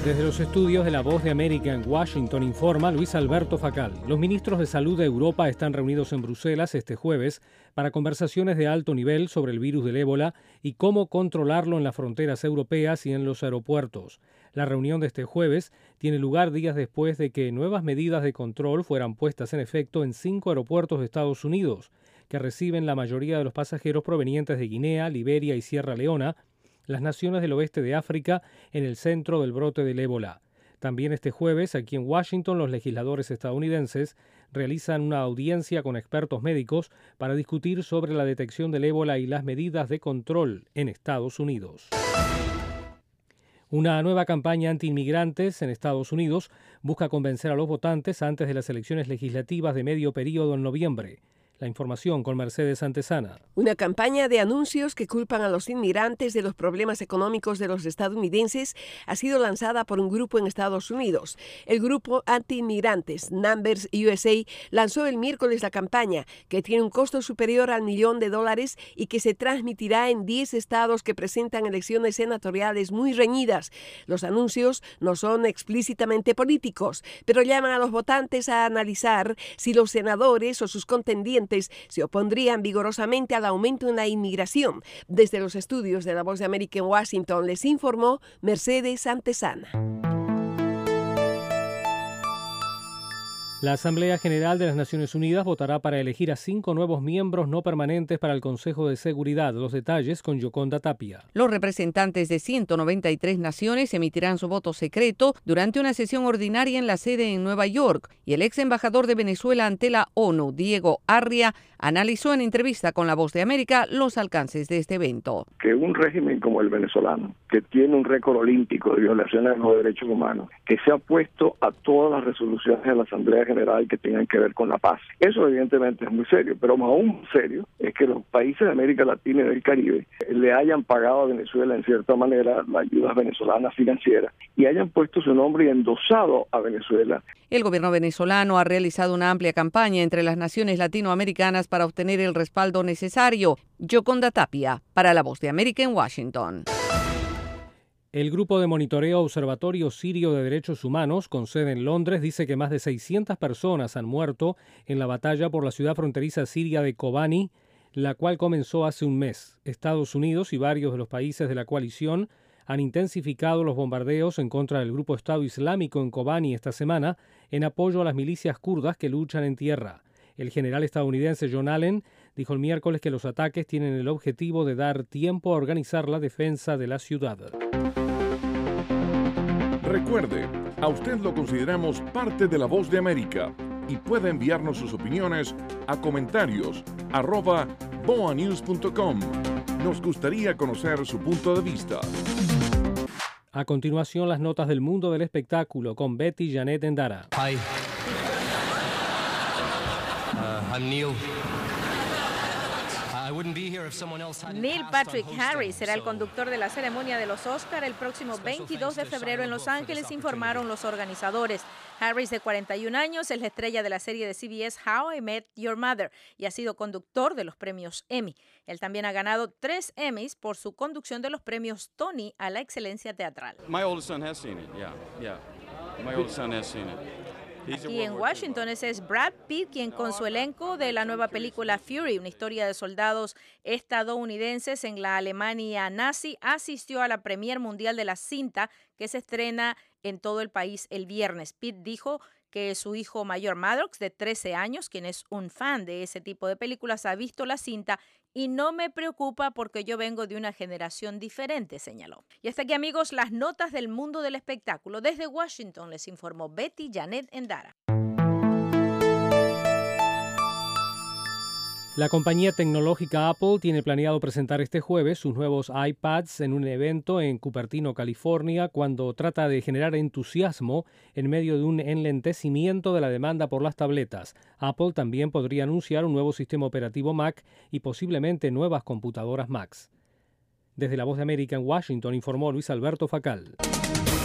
Desde los estudios de La Voz de América en Washington informa Luis Alberto Facal. Los ministros de salud de Europa están reunidos en Bruselas este jueves para conversaciones de alto nivel sobre el virus del ébola y cómo controlarlo en las fronteras europeas y en los aeropuertos. La reunión de este jueves tiene lugar días después de que nuevas medidas de control fueran puestas en efecto en 5 aeropuertos de Estados Unidos, que reciben la mayoría de los pasajeros provenientes de Guinea, Liberia y Sierra Leona, las naciones del oeste de África, en el centro del brote del ébola. También este jueves, aquí en Washington, los legisladores estadounidenses realizan una audiencia con expertos médicos para discutir sobre la detección del ébola y las medidas de control en Estados Unidos. Una nueva campaña anti-inmigrantes en Estados Unidos busca convencer a los votantes antes de las elecciones legislativas de medio periodo en noviembre. La información con Mercedes Antesana. Una campaña de anuncios que culpan a los inmigrantes de los problemas económicos de los estadounidenses ha sido lanzada por un grupo en Estados Unidos. El grupo anti-inmigrantes Numbers USA lanzó el miércoles la campaña, que tiene un costo superior al $1 millón y que se transmitirá en 10 estados que presentan elecciones senatoriales muy reñidas. Los anuncios no son explícitamente políticos, pero llaman a los votantes a analizar si los senadores o sus contendientes se opondrían vigorosamente al aumento en la inmigración. Desde los estudios de La Voz de América en Washington les informó Mercedes Antesana. La Asamblea General de las Naciones Unidas votará para elegir a 5 nuevos miembros no permanentes para el Consejo de Seguridad. Los detalles con Yoconda Tapia. Los representantes de 193 naciones emitirán su voto secreto durante una sesión ordinaria en la sede en Nueva York. Y el ex embajador de Venezuela ante la ONU, Diego Arria, analizó en entrevista con La Voz de América los alcances de este evento. Que un régimen como el venezolano, que tiene un récord olímpico de violaciones de los derechos humanos, que se ha opuesto a todas las resoluciones de la Asamblea General que tengan que ver con la paz. Eso evidentemente es muy serio, pero aún serio es que los países de América Latina y del Caribe le hayan pagado a Venezuela en cierta manera las ayudas venezolanas financieras y hayan puesto su nombre y endosado a Venezuela. El gobierno venezolano ha realizado una amplia campaña entre las naciones latinoamericanas para obtener el respaldo necesario. Yoconda Tapia, para La Voz de América en Washington. El grupo de monitoreo Observatorio Sirio de Derechos Humanos, con sede en Londres, dice que más de 600 personas han muerto en la batalla por la ciudad fronteriza siria de Kobani, la cual comenzó hace un mes. Estados Unidos y varios de los países de la coalición han intensificado los bombardeos en contra del grupo Estado Islámico en Kobani esta semana, en apoyo a las milicias kurdas que luchan en tierra. El general estadounidense John Allen dijo el miércoles que los ataques tienen el objetivo de dar tiempo a organizar la defensa de la ciudad. Recuerde, a usted lo consideramos parte de La Voz de América y puede enviarnos sus opiniones a comentarios@boanews.com. Nos gustaría conocer su punto de vista. A continuación, las notas del mundo del espectáculo con Betty Janet Endara. Hi. I'm Neil. Neil Patrick Harris será el conductor de la ceremonia de los Oscar el próximo 22 de febrero en Los Ángeles, informaron los organizadores. Harris, de 41 años, es la estrella de la serie de CBS How I Met Your Mother y ha sido conductor de los premios Emmy. Él también ha ganado 3 Emmys por su conducción de los premios Tony a la excelencia teatral. My oldest son has seen it. Yeah. My oldest son has seen it. Aquí en Washington ese es Brad Pitt, quien con su elenco de la nueva película Fury, una historia de soldados estadounidenses en la Alemania nazi, asistió a la premier mundial de la cinta que se estrena en todo el país el viernes. Pitt dijo que su hijo mayor Maddox, de 13 años, quien es un fan de ese tipo de películas, ha visto la cinta y no me preocupa porque yo vengo de una generación diferente, señaló. Y hasta aquí, amigos, las notas del mundo del espectáculo. Desde Washington les informó Betty Janet Endara. La compañía tecnológica Apple tiene planeado presentar este jueves sus nuevos iPads en un evento en Cupertino, California, cuando trata de generar entusiasmo en medio de un enlentecimiento de la demanda por las tabletas. Apple también podría anunciar un nuevo sistema operativo Mac y posiblemente nuevas computadoras Macs. Desde La Voz de América en Washington informó Luis Alberto Facal.